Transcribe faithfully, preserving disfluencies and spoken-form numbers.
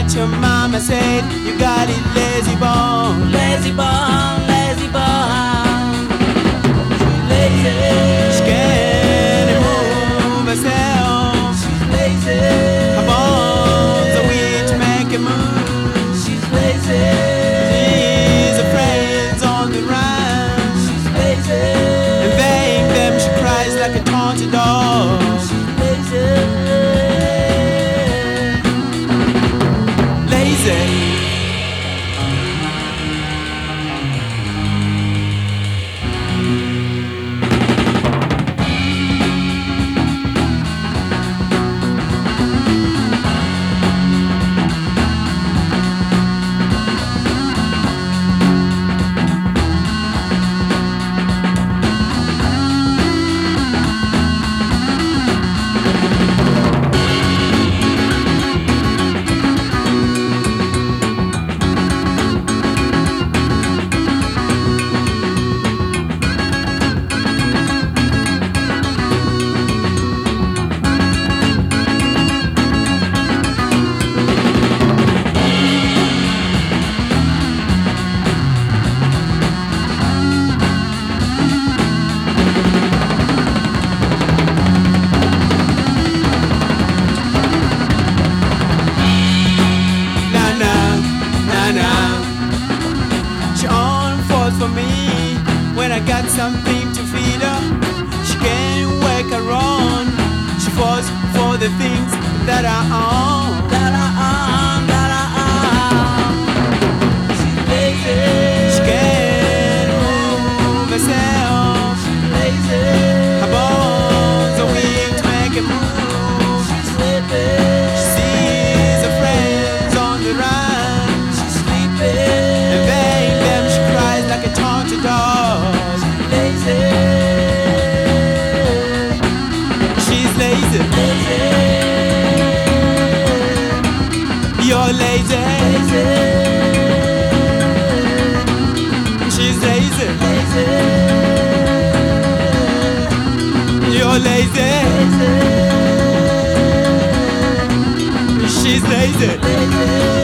what your mama said. You got it, lazy bone. Lazy bone, lazy bone. She's lazy. She can't move herself. She's lazy. Her bones are weak to make a move. She's lazy. She's her friends on the run. She's lazy. Invading them, she cries like a taunted dog. She's lazy. Lazy. She only falls for me when I got something to feed her. She can't work her own. She falls for the things that I own. That I own, that I own. She's lazy. She can't move herself. She's lazy. Her bones are weak to make a move. She's sleeping. She sees her friends on the run. She's sleeping. Invading them, she cries like a taunted dog. She's lazy. She's lazy. Lazy. You're lazy. Lazy. She's lazy. Lazy. You're lazy. Lazy. She's lazy. Lazy.